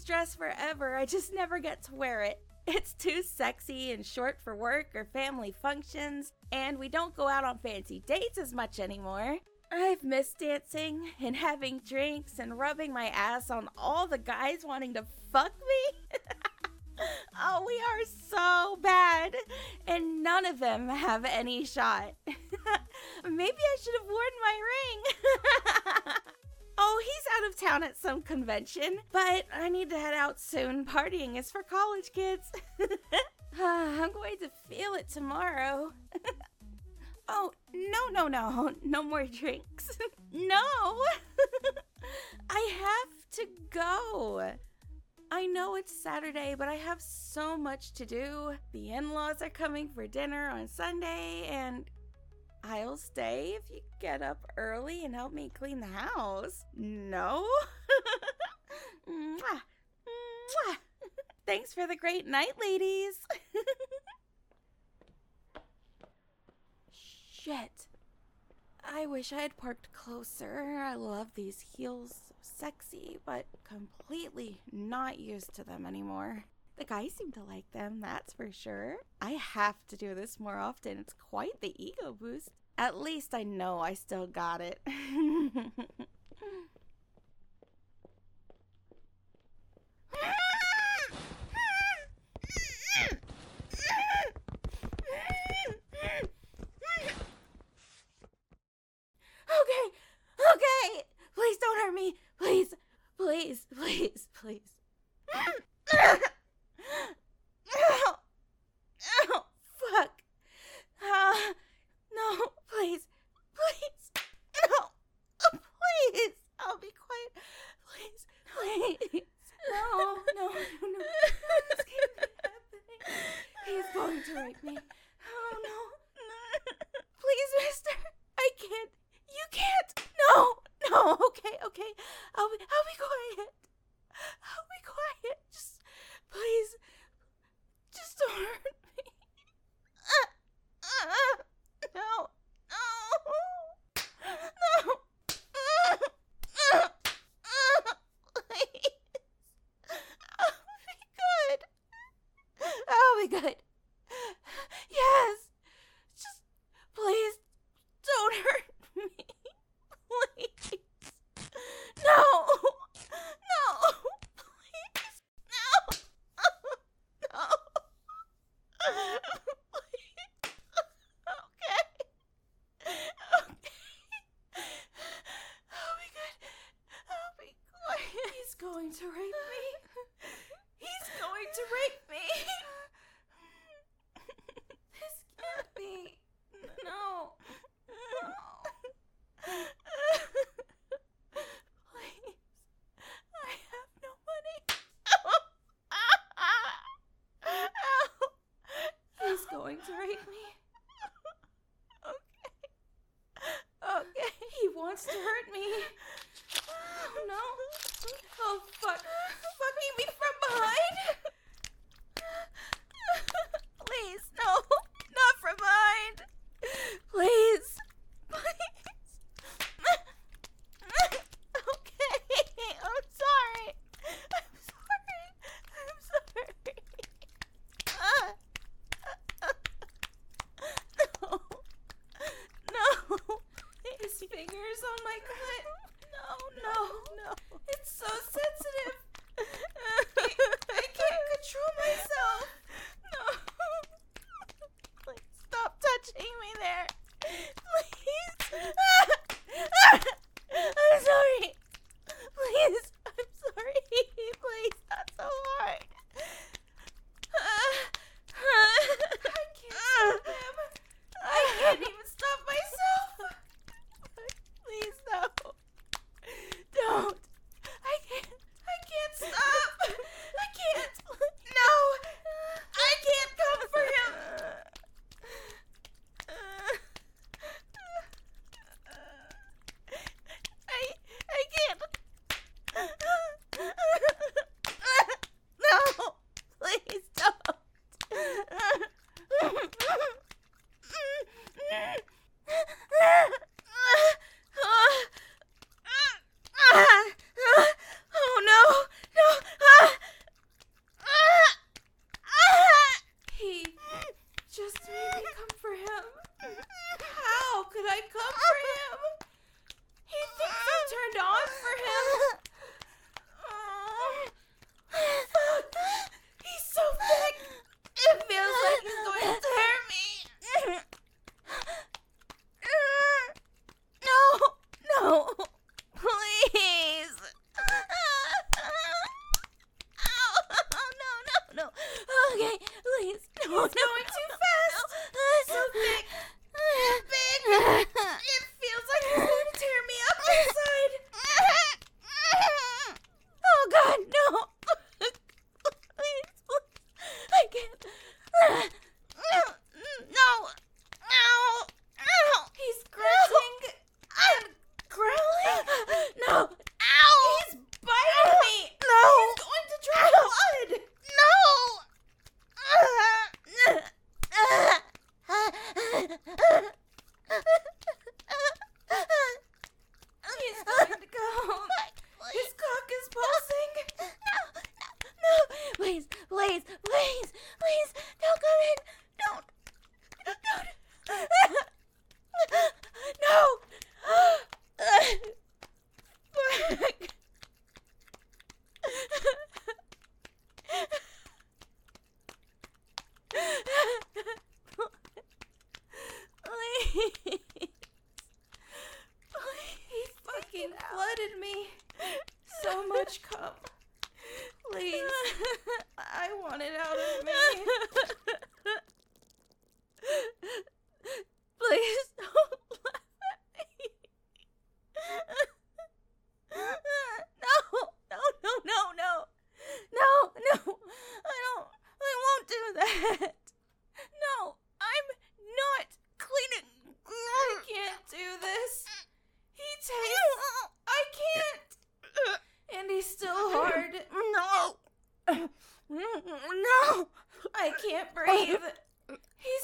dress forever. I just never get to wear it. It's too sexy and short for work or family functions, and we don't go out on fancy dates as much anymore. I've missed dancing and having drinks and rubbing my ass on all the guys wanting to fuck me. Oh, we are so bad, and none of them have any shot. Maybe I should have worn my ring. Oh, he's out of town at some convention, but I need to head out soon. Partying is for college kids. I'm going to feel it tomorrow. Oh, no more drinks. No! I have to go. I know it's Saturday, but I have so much to do. The in-laws are coming for dinner on Sunday, and I'll stay if you get up early and help me clean the house. No? Mwah. Mwah. Thanks for the great night, ladies. Shit. I wish I had parked closer. I love these heels. So sexy, but completely not used to them anymore. The guys seem to like them, that's for sure. I have to do this more often. It's quite the ego boost. At least I know I still got it. Okay. Please don't hurt me. Please. Ow, fuck. No, please. No, please. I'll be quiet. Please. No. This can't be happening. He's going to rape me. Oh, no. Please, mister. I can't. You can't. No. Okay. I'll be quiet. Just, please. Just don't hurt me. No. Please. I'll be good. Yes. Just, please, don't hurt me. Please. No. Please. No. Please. Okay. I'll be good. I'll be quiet. He's going to rape me. This can't be. No. Please. I have no money. He's going to rape me. Okay. He wants to hurt me. Oh, no. Oh, fuck. Fucking me from behind. Please, no. Not from behind. Please. Okay. I'm sorry. No. His fingers on my clit. No. It's so sensitive. I can't.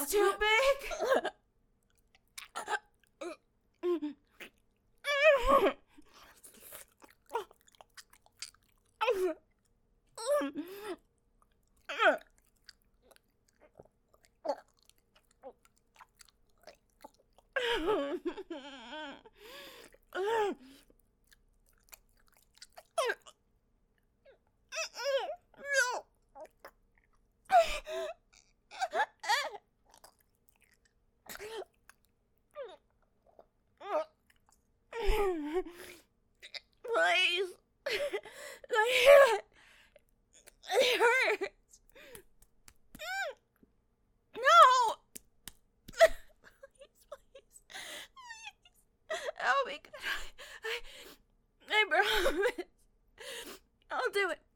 It's too big. Please. It hurts. No. Please. I'll be good. I promise. I'll do it.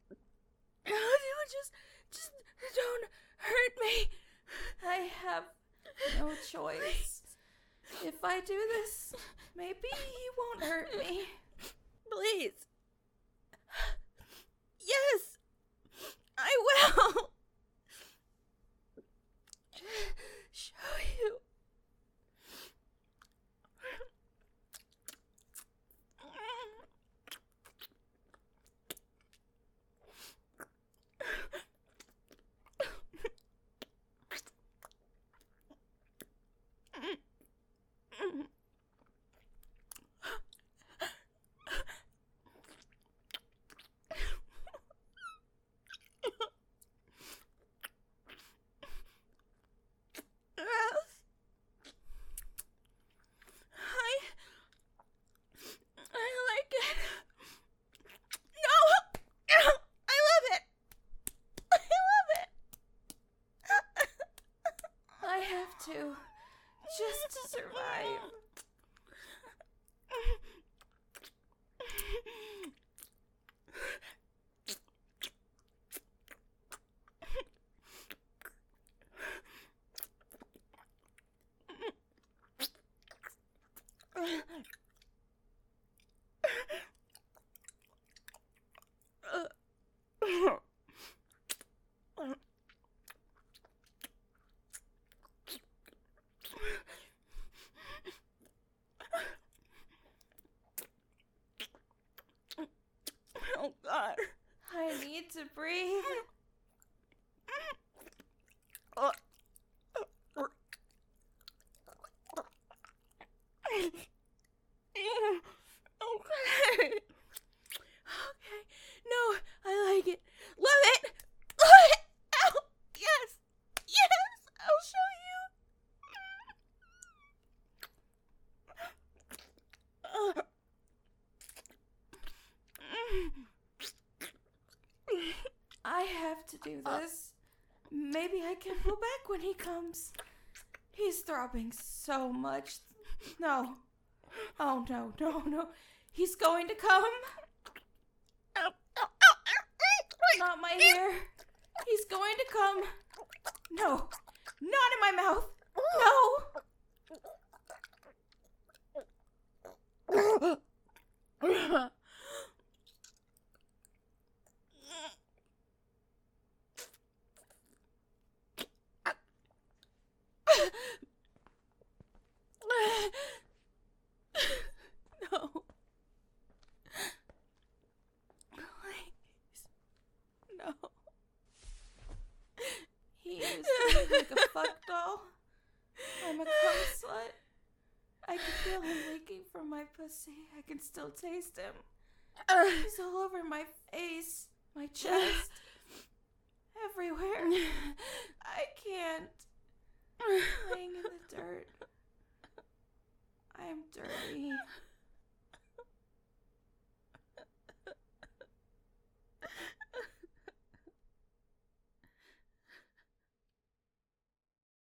Just don't hurt me. I have no choice. If I do this, maybe he won't hurt me. Please. Yes, I will. Show you. I like it. No! I love it. I love it. I have to, just to survive. Oh, God. I need to breathe. Okay. Okay. No, I like it. Love it. Love it. Ow. Yes. Yes. I'll show you. I have to do this. Maybe I can pull back when he comes. He's throbbing so much. No. Oh, no. He's going to come. Not my hair. He's going to come. No. Not in my mouth. No. No. Please. No. He is like a fuck doll. I'm a cum slut. I can feel him leaking from my pussy. I can still taste him. He's all over my face, my chest, everywhere. I can't. Laying in the dirt. I'm dirty.